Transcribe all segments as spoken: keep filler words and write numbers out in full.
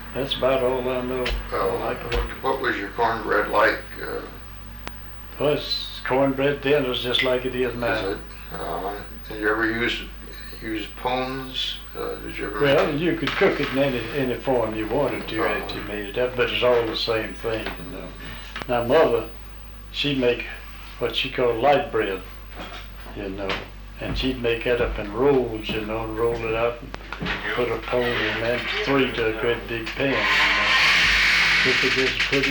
That's about all I know. Uh, I like what, what was your cornbread like? Uh, Well, it's cornbread then was just like it is now. is it? Uh, did you ever use use pones? Uh, did you ever? Well, make you could cook it in any any form you wanted to Uh-huh. after you made it up, but it's all the same thing, you know. Now, Mother, she'd make what she called light bread, you know, and she'd make that up in rolls, you know, and roll it out and put a pone in that, three to a great big pan, you know. Cook it just pretty,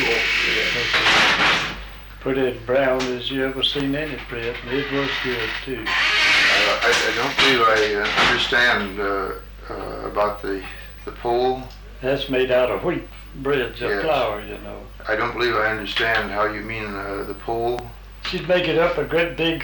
pretty brown as you ever seen any bread, and it was good too. Uh, I, I don't believe I uh, understand uh, uh, about the the pole. That's made out of wheat bread, just Yes. flour, you know. I don't believe I understand how you mean uh, the pole. She'd make it up a great big,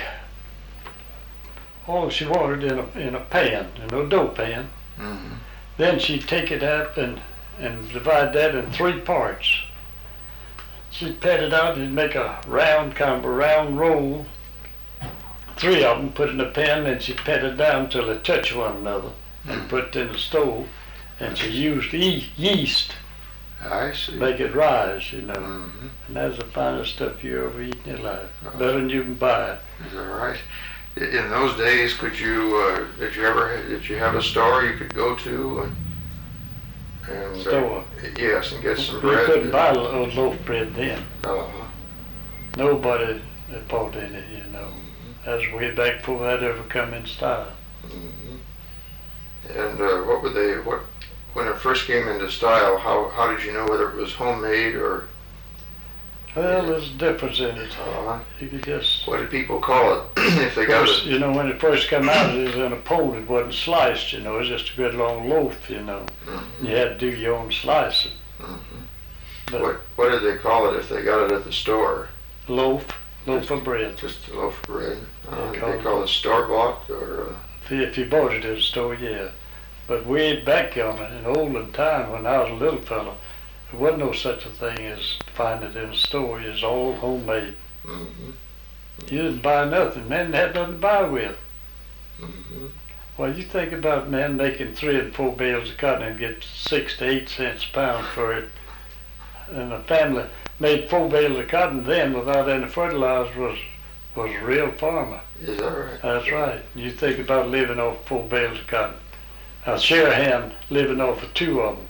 all she wanted in a in a pan, in a dough pan. Mm-hmm. Then she'd take it out and and divide that in three parts. She'd pat it out and make a round, kind of a round roll. Three of them put in the pan, and she'd pat it down till they touch one another, and put it in the stove. And she used ye- yeast I see. to make it rise, you know. Mm-hmm. And that's the finest stuff you ever eat in your life. Better than you can buy. Is that right? I- In those days, could you uh, did you ever did you have a store you could go to and, and uh, Store. yes, and get some We bread? couldn't buy a loaf bread then. Uh-huh. Nobody had bought any, you know. That was way back before that ever come in style. Mm-hmm. And uh, what would they what when it first came into style? How how did you know whether it was homemade or? Well, there's a difference in it. Uh, You could just, what did people call it if they of got course, it? you know, when it first came out, it was in a pole. It wasn't sliced, you know. It was just a good long loaf, you know. Mm-hmm. You had to do your own slicing. Mm-hmm. But What what did they call it if they got it at the store? loaf, loaf of bread. Just a loaf of bread. Uh, They did call they it- call it store bought or? Uh, If you, if you bought it at a store, yeah. But way back on it, in olden time, when I was a little fellow, there wasn't no such a thing as find it in a store. It was all homemade. mm-hmm. You didn't buy nothing. Man had nothing to buy with. Mm-hmm. Well, you think about man making three and four bales of cotton and get six to eight cents a pound for it. And a family made four bales of cotton then without any fertilizer was was a real farmer. Is that right? That's right. You think about living off four bales of cotton. Now Sherahan living off of two of them.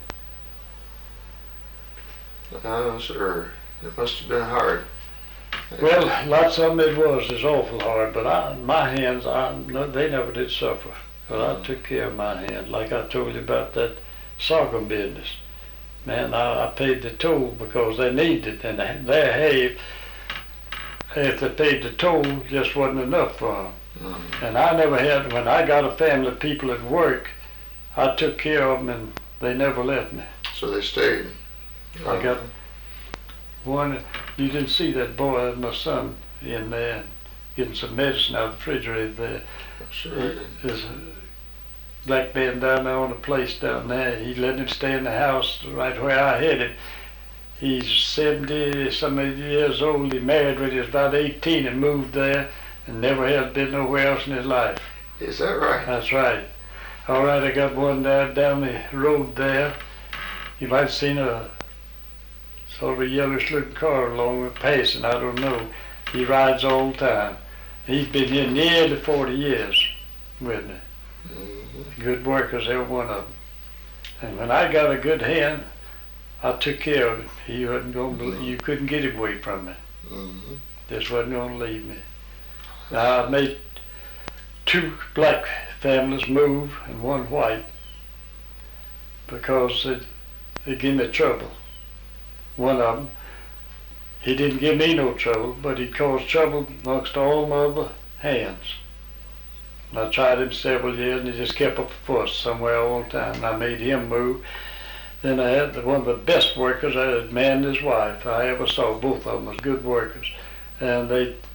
Uh, sir, it must have been hard. Well, lots of them it was. It's awful hard. But I, my hands, I, no, they never did suffer. But I took care of my hands. Like I told you about that sorghum business. Man, I, I paid the toll because they needed it. And their hay, if they paid the toll, just wasn't enough for them. Mm-hmm. And I never had, when I got a family of people at work, I took care of them and they never left me. So they stayed. I got one, you didn't see that boy, my son, in there getting some medicine out of the refrigerator there. Sure I did. There's a black man down there on a place down there. He let him stay in the house right where I had him. He's seventy some years old. He married when he was about eighteen and moved there and never has been nowhere else in his life. Is that right? That's right. All right, I got one there down the road there. You might have seen a sort of a yellowish looking car along the passing, I don't know. He rides all the time. He's been here nearly forty years with me. Mm-hmm. Good workers, every one of them. And when I got a good hand, I took care of him. He wasn't going to, you couldn't get him away from me. Mm-hmm. Just wasn't going to leave me. Now I made two black families move and one white because they, they gave me trouble. One of them, he didn't give me no trouble, but he caused trouble amongst all my other hands. And I tried him several years and he just kept up a fuss somewhere all the time. And I made him move. Then I had the, one of the best workers, I had a man and his wife I ever saw. Both of them was good workers. And they